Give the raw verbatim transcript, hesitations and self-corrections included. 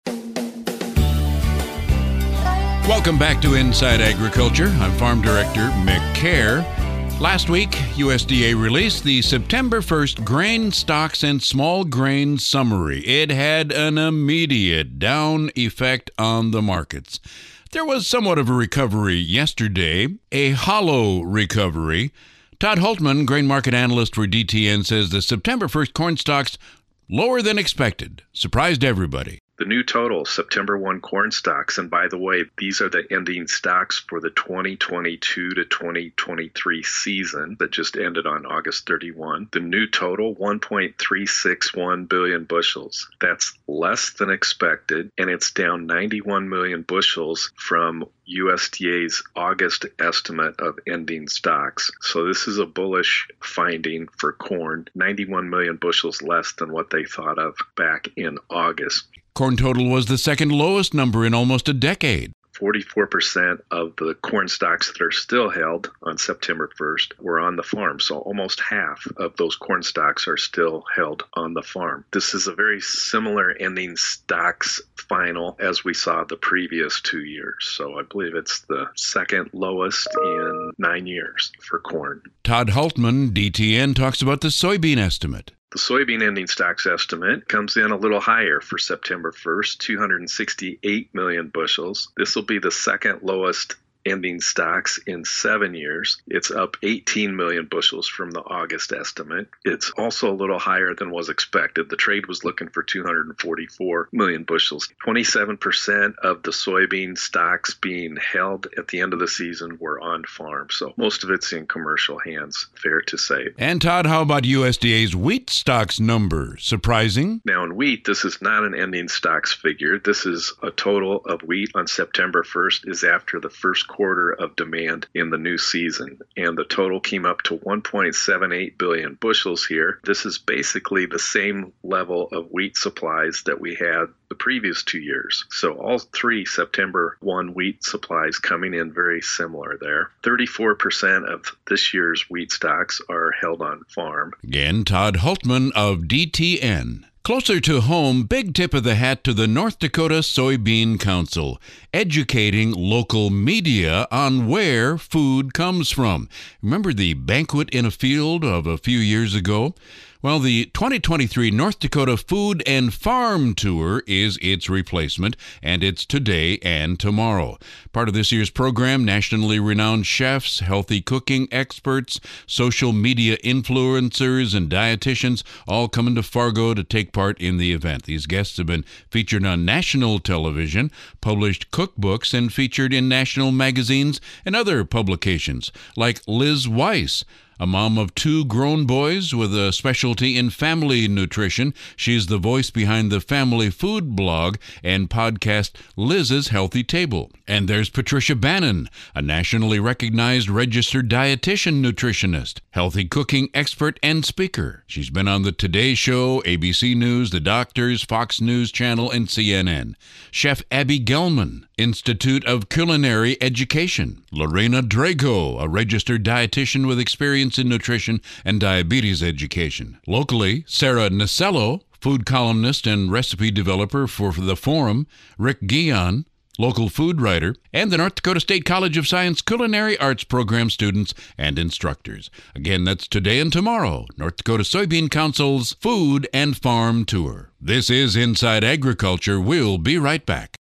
Welcome back to Inside Agriculture. I'm Farm Director Mick Kerr. Last week, U S D A released the September first Grain Stocks and Small Grain Summary. It had an immediate down effect on the markets. There was somewhat of a recovery yesterday, a hollow recovery. Todd Hultman, grain market analyst for D T N, says the September first corn stocks lower than expected. Surprised everybody. The new total September first corn stocks, and by the way, these are the ending stocks for the twenty twenty-two to twenty twenty-three season that just ended on August thirty-first. The new total, one point three six one billion bushels. That's less than expected, and it's down ninety-one million bushels from U S D A's August estimate of ending stocks. So this is a bullish finding for corn, ninety-one million bushels less than what they thought of back in August. Corn total was the second lowest number in almost a decade. forty-four percent of the corn stocks that are still held on September first were on the farm. So almost half of those corn stocks are still held on the farm. This is a very similar ending stocks final as we saw the previous two years. So I believe it's the second lowest in nine years for corn. Todd Hultman, D T N, talks about the soybean estimate. The soybean ending stocks estimate comes in a little higher for September first, two hundred sixty-eight million bushels. This will be the second lowest ending stocks in seven years. It's up eighteen million bushels from the August estimate. It's also a little higher than was expected. The trade was looking for two hundred forty-four million bushels. twenty-seven percent of the soybean stocks being held at the end of the season were on farm. So most of it's in commercial hands, fair to say. And Todd, how about U S D A's wheat stocks number? Surprising? Now in wheat, this is not an ending stocks figure. This is a total of wheat on September first is after the first quarter of demand in the new season, and the total came up to one point seven eight billion bushels here. This is basically the same level of wheat supplies that we had the previous two years. So all three September first wheat supplies coming in very similar there. thirty-four percent of this year's wheat stocks are held on farm. Again, Todd Hultman of D T N. Closer to home, big tip of the hat to the North Dakota Soybean Council, educating local media on where food comes from. Remember the banquet in a field of a few years ago? Well, the twenty twenty-three North Dakota Food and Farm Tour is its replacement, and it's today and tomorrow. Part of this year's program, nationally renowned chefs, healthy cooking experts, social media influencers, and dietitians all coming to Fargo to take part in the event. These guests have been featured on national television, published cookbooks, and featured in national magazines and other publications, like Liz Weiss, a mom of two grown boys with a specialty in family nutrition. She's the voice behind the family food blog and podcast Liz's Healthy Table. And there's Patricia Bannon, a nationally recognized registered dietitian nutritionist, healthy cooking expert, and speaker. She's been on the Today Show, A B C News, The Doctors, Fox News Channel, and C N N. Chef Abby Gelman, Institute of Culinary Education. Lorena Drago, a registered dietitian with experience in nutrition and diabetes education. Locally, Sarah Nasello, food columnist and recipe developer for The Forum. Rick Guion, local food writer, and the North Dakota State College of Science Culinary Arts Program students and instructors. Again, that's today and tomorrow, North Dakota Soybean Council's Food and Farm Tour. This is Inside Agriculture. We'll be right back.